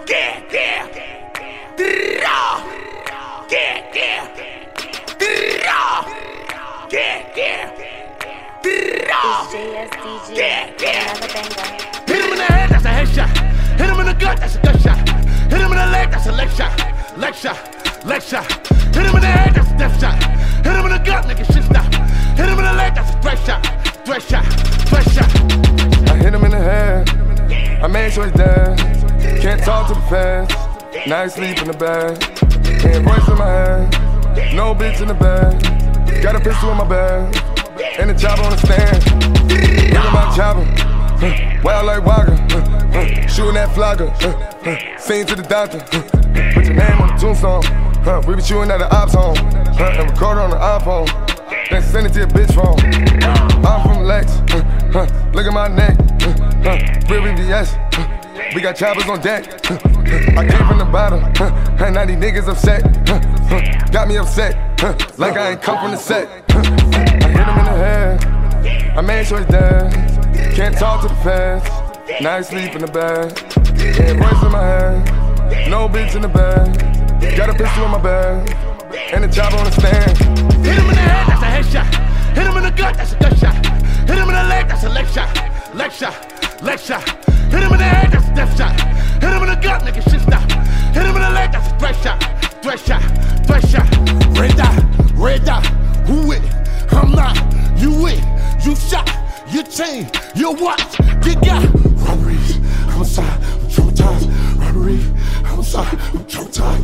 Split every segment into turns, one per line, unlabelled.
Hit him in the head, that's a headshot. Hit him in the gut, that's a gut shot. Hit him in the leg, that's a leg shot. Leg shot, leg shot. Hit him in the head, that's a death shot. Hit him in the gut, nigga, shit stop. Hit him in the leg, that's a threat shot. Threat shot, threat shot.
I hit him in the head, I made sure he's dead. Can't talk to the fans, now he sleep in the bed. Can't voice in my head, no bitch in the bed. Got a pistol in my bag, and a chopper on the stand. Look at my chopper, wild like Wagga, shooting that flogger, sing to the doctor, put your name on the tombstone. We be shooting at the ops home, and record on the iPhone, then send it to your bitch phone. I'm from Lex, look at my neck, real BBS, we got choppers on deck. I came from the bottom, and now these niggas upset, got me upset, like I ain't come from the set. I hit him in the head, I made sure he's dead. Can't talk to the fans, now he sleep in the bed. Can't voice in my head, no bitch in the bed. Got a pistol in my bag, and a chopper on the stand.
Hit him in the head, that's a headshot. Hit him in the gut, that's a gut shot. Hit him in the leg, that's a leg shot. Leg shot, leg shot. Hit him in the head, that's a death shot. Hit him in the gut, nigga, shit stop. Hit him in the leg, that's a threat shot. Threat shot, threat shot. Red dot, who it? I'm not, you it. You shot, you chain, your watch, you got robberies. I'm sorry, I'm traumatized. Robbery, I'm sorry, I'm traumatized.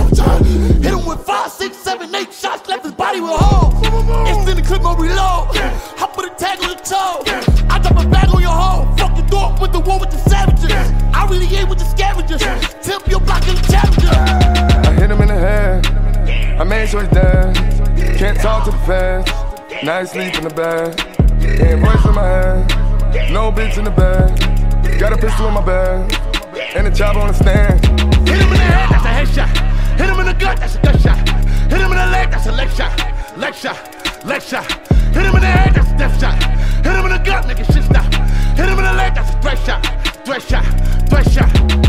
Hit him with 5, 6, 7, 8 shots, left his body with holes. It's in the clip on reload. I put a tag on your toe. I drop a bag on your hoe. Fuck your dog with the war with the savages. I really ain't with the scavengers. Tip your block and the challenger.
I hit him in the head, I made sure he's dead. Can't talk to the fans, now he sleep in the bed. Can't voice in my head, no bitch in the bed. Got a pistol in my bag, and a chopper on the stand.
Hit him in the head, that's a headshot. Hit him in the gut, that's a gut shot. Hit him in the leg, that's a leg shot. Leg shot, leg shot. Hit him in the head, that's a death shot. Hit him in the gut, nigga, shit stop. Hit him in the leg, that's a threat shot. Threat shot, threat shot.